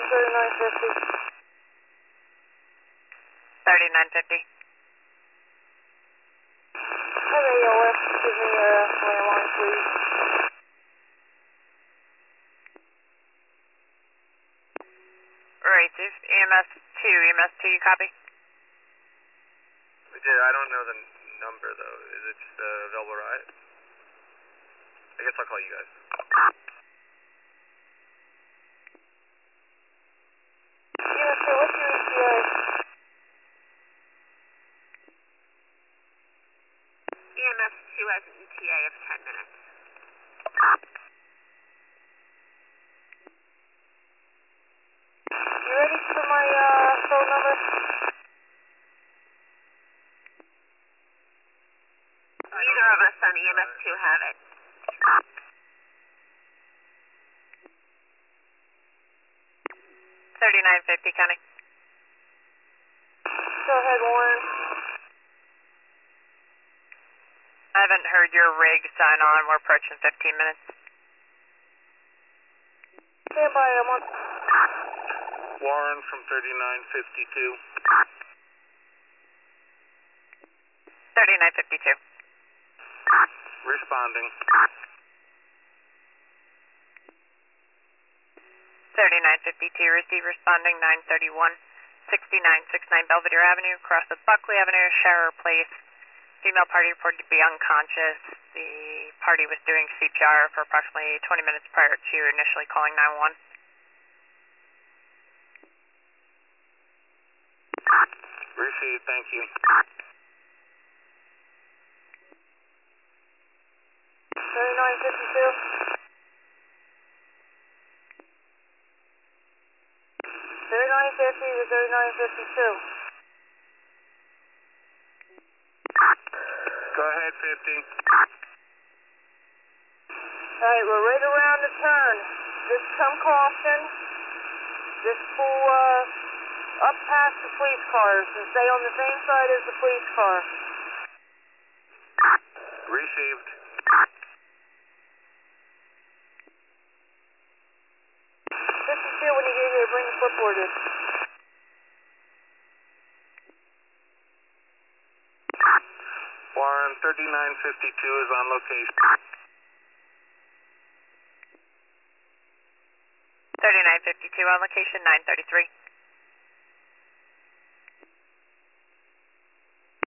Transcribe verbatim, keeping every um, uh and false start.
thirty-nine fifty. thirty-nine fifty. Have A O S, give me a landline, please. Right, if E M S two, E M S two, you copy? Yeah, I don't know the number though. Is it just uh, available ride? I guess I'll call you guys. E M S two, what's your E T A? E M S two has an E T A of ten minutes. You ready for my uh, phone number? Neither of us on E M S two have it. thirty-nine fifty, Connie. Go ahead, Warren. I haven't heard your rig sign on. We're approaching fifteen minutes. Stand by, I'm on. Warren from thirty-nine fifty-two. thirty-nine fifty-two. Responding. thirty-nine fifty-two, receive responding nine thirty-one, sixty-nine sixty-nine Belvedere Avenue, cross of Buckley Avenue, Sharer Place. Female party reported to be unconscious. The party was doing C P R for approximately twenty minutes prior to initially calling nine one one. Received, thank you. thirty-nine fifty-two. thirty-nine fifty to thirty-nine fifty-two. Go ahead, fifty. Alright, we're right around the turn. Just come caution. Just pull uh, up past the police cars and stay on the same side as the police car. Received. fifty-two, when you get here, bring the flipboard in. Warren, thirty-nine fifty-two is on location. thirty-nine fifty-two on location, nine thirty-three.